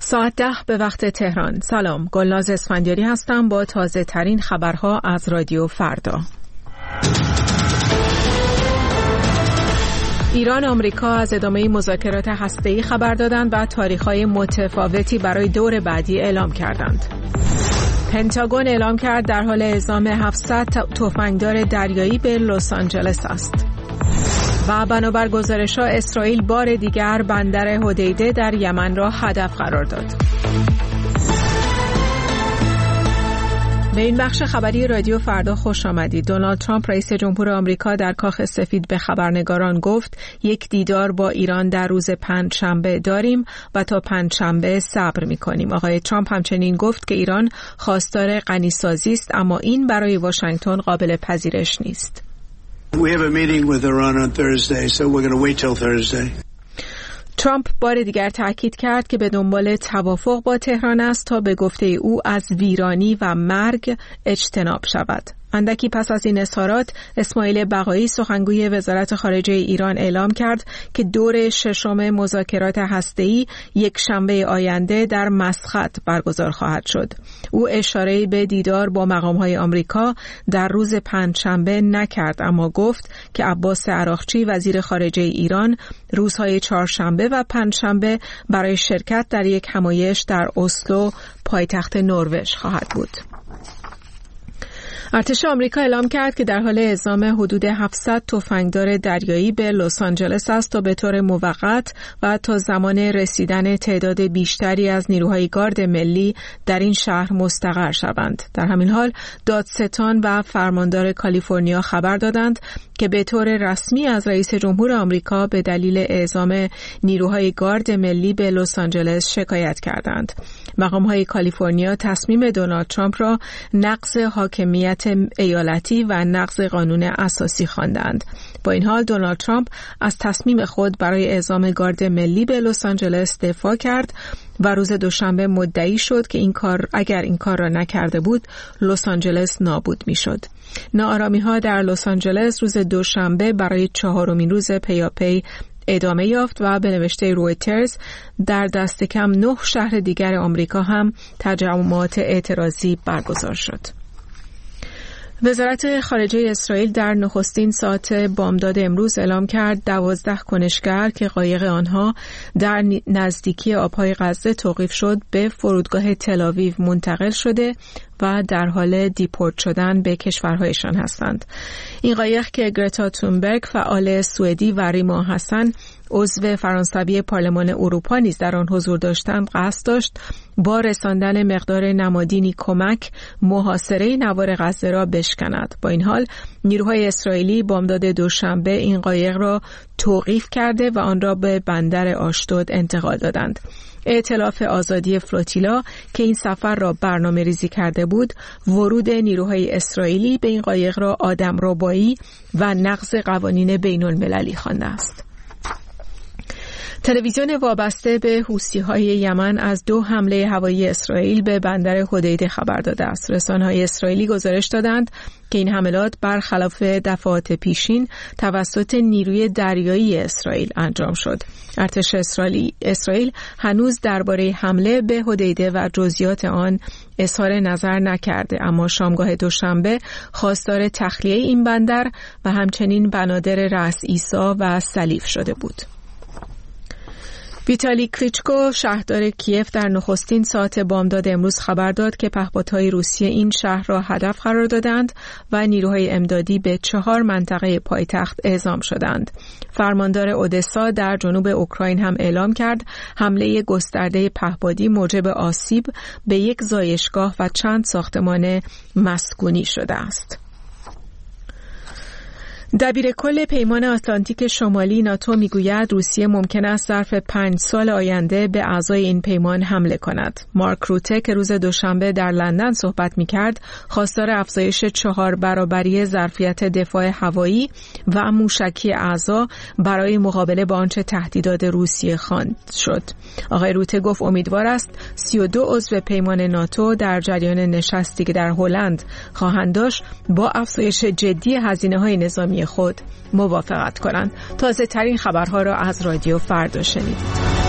ساعت 10 به وقت تهران. سلام، گلناز اسفندیاری هستم با تازه ترین خبرها از رادیو فردا. ایران و آمریکا از ادامه مذاکرات هسته‌ای خبر دادند و تاریخ‌های متفاوتی برای دور بعدی اعلام کردند. پنتاگون اعلام کرد در حال اعزام 700 تفنگدار دریایی به لس آنجلس است. و بنابر گزارش‌ها اسرائیل بار دیگر بندر حدیده در یمن را هدف قرار داد. به این بخش خبری رادیو فردا خوش آمدید. دونالد ترامپ رئیس جمهور آمریکا در کاخ سفید به خبرنگاران گفت یک دیدار با ایران در روز پنجشنبه داریم و تا پنجشنبه صبر می‌کنیم. آقای ترامپ همچنین گفت که ایران خواستار غنیسازی است، اما این برای واشنگتن قابل پذیرش نیست. We have a meeting with Iran on Thursday, so we're going to wait till Thursday. ترامپ بار دیگر تأکید کرد که به دنبال توافق با تهران است تا به گفته او از ویرانی و مرگ اجتناب شود. اندکی پس از این اظهارات اسماعیل بقایی سخنگوی وزارت خارجه ایران اعلام کرد که دور ششم مذاکرات هسته‌ای یک شنبه آینده در مسقط برگزار خواهد شد. او اشاره‌ای به دیدار با مقام‌های آمریکا در روز پنجشنبه نکرد، اما گفت که عباس عراقچی وزیر خارجه ایران روزهای چهارشنبه و پنجشنبه برای شرکت در یک همایش در اسلو پایتخت نروژ خواهد بود. ارتش آمریکا اعلام کرد که در حال اعزام حدود 700 تفنگدار دریایی به لس آنجلس است تا به طور موقت و تا زمان رسیدن تعداد بیشتری از نیروهای گارد ملی در این شهر مستقر شوند. در همین حال دادستان و فرماندار کالیفرنیا خبر دادند که به طور رسمی از رئیس جمهور آمریکا به دلیل اعزام نیروهای گارد ملی به لس آنجلس شکایت کردند. مقام‌های کالیفرنیا تصمیم دونالد ترامپ را نقض حاکمیت ایالتی و نقض قانون اساسی خواندند. با این حال دونالد ترامپ از تصمیم خود برای اعزام گارد ملی به لس آنجلس دفاع کرد و روز دوشنبه مدعی شد که اگر این کار را نکرده بود لس آنجلس نابود میشد. ناآرامی‌ها در لس آنجلس روز دوشنبه برای 4مین روز پیاپی ادامه یافت و به نوشته رویترز در دست کم 9 شهر دیگر آمریکا هم تجمعات اعتراضی برگزار شد. وزارت خارجه اسرائیل در نخستین ساعت بامداد امروز اعلام کرد 12 کنشگر که قایق آنها در نزدیکی آبهای غزه توقیف شد به فرودگاه تل‌آویو منتقل شده و در حال دیپورت شدن به کشورهایشان هستند. این قایق که گرتا تونبرگ فعال سوئدی و ریما حسن عضو فرانسوی پارلمان اروپا نیز در آن حضور داشتند قصد داشت با رساندن مقدار نمادینی کمک محاصره نوار غزه را بشکند. با این حال نیروهای اسرائیلی بامداد دوشنبه این قایق را توقیف کرده و آن را به بندر آشدود انتقال دادند. ائتلاف آزادی فلوتیلا که این سفر را برنامه ریزی کرده بود ورود نیروهای اسرائیلی به این قایق را آدمربایی و نقض قوانین بین المللی خوانده است. تلویزیون وابسته به حوثی‌های یمن از 2 حمله هوایی اسرائیل به بندر حدیده خبر داده است. رسانه‌های اسرائیلی گزارش دادند که این حملات برخلاف دفعات پیشین توسط نیروی دریایی اسرائیل انجام شد. ارتش اسرائیل هنوز درباره حمله به حدیده و جزئیات آن اظهار نظر نکرده، اما شامگاه دوشنبه خواستار تخلیه این بندر و همچنین بنادر رأس عیسی و صلیب شده بود. ویتالی کلیچکو شهردار کیف در نخستین ساعت بامداد امروز خبر داد که پهپادهای روسیه این شهر را هدف قرار دادند و نیروهای امدادی به 4 منطقه پایتخت اعزام شدند. فرماندار اودسا در جنوب اوکراین هم اعلام کرد حمله گسترده پهپادی موجب آسیب به یک زایشگاه و چند ساختمان مسکونی شده است. دبیرکل پیمان آتلانتیک شمالی ناتو میگوید روسیه ممکن است ظرف 5 سال آینده به اعضای این پیمان حمله کند. مارک روته که روز دوشنبه در لندن صحبت میکرد خواستار افزایش 4 برابری ظرفیت دفاع هوایی و موشکی اعضا برای مقابله با آنچه تهدیدات روسیه خواند شد. آقای روته گفت امیدوار است 32 عضو پیمان ناتو در جریان نشستی که در هلند خواهند داشت با افزایش جدی هزینه‌های نظامی خود موافقت کنند. تازه ترین خبرها را از رادیو فردا شنیدید.